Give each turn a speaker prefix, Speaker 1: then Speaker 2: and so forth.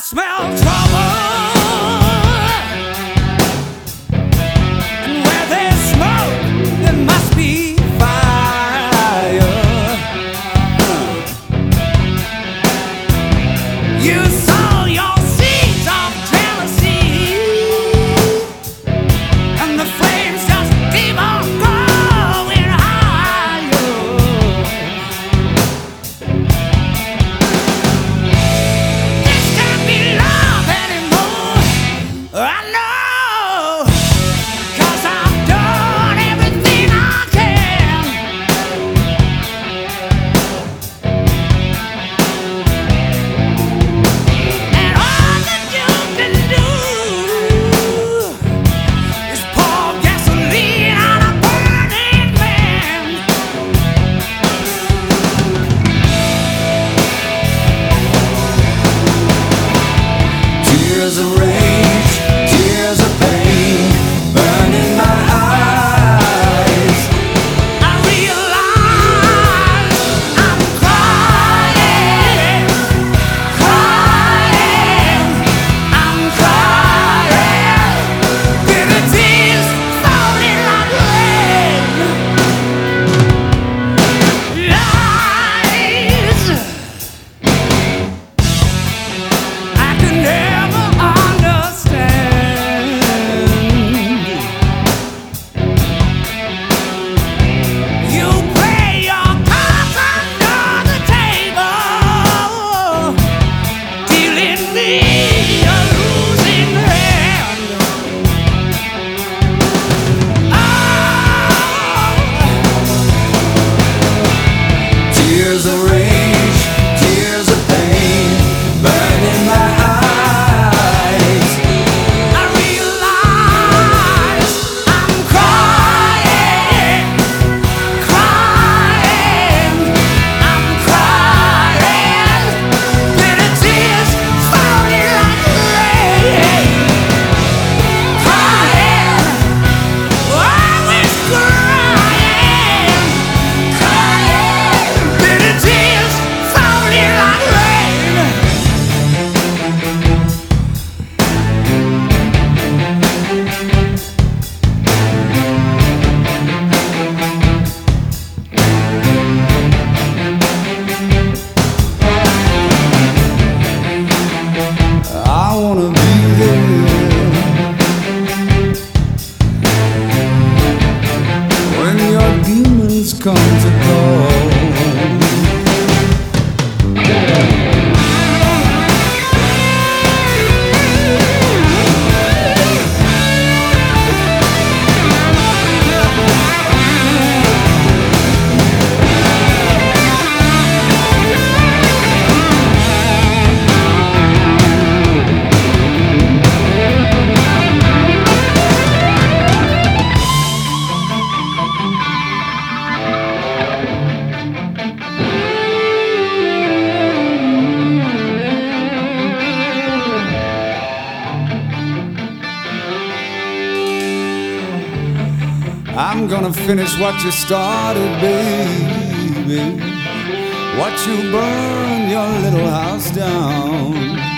Speaker 1: smell trouble, and where there's smoke, there must be fire. You sow your seeds of jealousy, and the flames just keep on going higher. This can't be love anymore, I know, 'cause I've done everything I can. And all that you can do is pour gasoline on a burning man. Tears of rage, tears of pain, burn in my eyes. I realize I'm crying, crying, I'm crying. Bitter tears falling like rain. Lies I could never understand. You play your cards under the table, dealing me a losing hand. Tears of rage, tears of pain, burn in my eyes. I realize I'm crying, crying, I'm crying. Bitter tears falling like rain. Crying, always crying, crying. Bitter tears falling like rain. I wanna be there when your demons come to call. I'm gonna finish what you started, baby. Watch you burn your little house down.